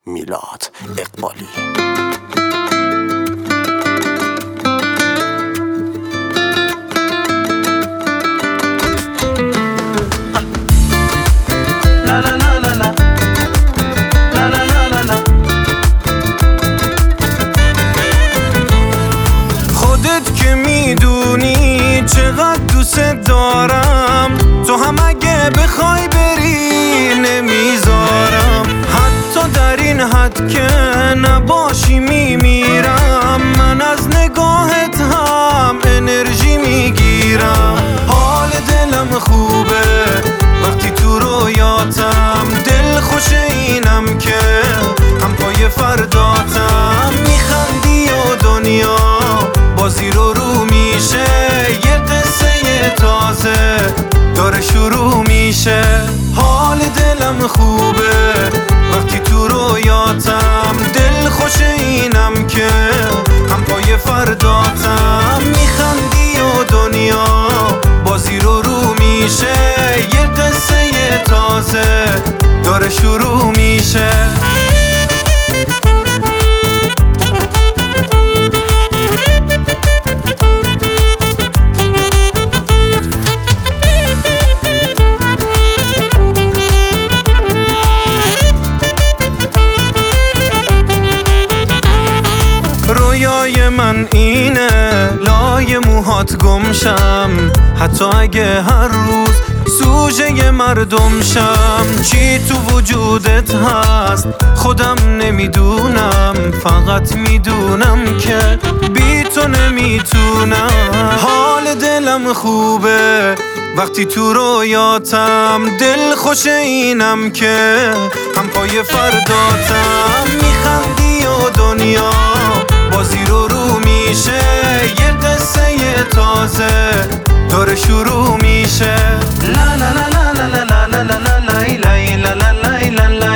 میلاد اقبالی. خودت که میدونی چقدر دوست دارم، تو هم اگه بخوای بری نمیذارم. حتی در این حد که نباشی میمیرم، من از نگاهت هم انرژی میگیرم. حال دلم خوبه وقتی تو رویاتم، دل خوش اینم که هم پای فرداتم. میخندی و دنیا بازی رو میشه، یه قصه تازه داره شروع میشه. حال دلم خوبه وقتی تو رویاتم، دل خوش اینم که هم پای فرداتم. میخندی و دنیا بازی رو میشه، یه قصه تازه داره شروع میشه. رویای من اینه لای موهات گمشم، حتی اگه هر روز سوژه مردم شم. چی تو وجودت هست خودم نمیدونم، فقط میدونم که بی تو نمیتونم. حال دلم خوبه وقتی تو رویاتم، دل خوش اینم که هم پای فرداتم. میخندی و دنیا بازی رو میشه، یه قصه تازه داره شروع میشه. لا لا لا لا لا لا لا لا لا لا لا لا لا لا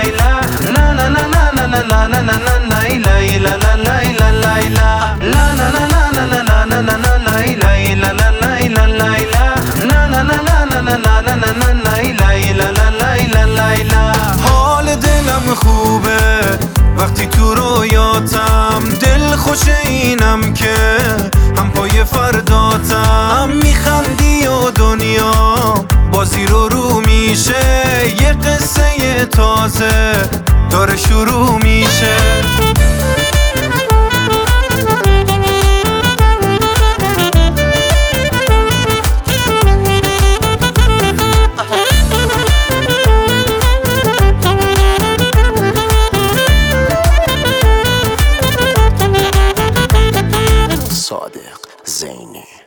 حال دلم خوبه وقتی تو رویاتم، دل خوش اینم که هم پای فرداتم. میخندی و دنیا بازی رو میشه، یه قصه تازه داره شروع میشه. صادق زینی.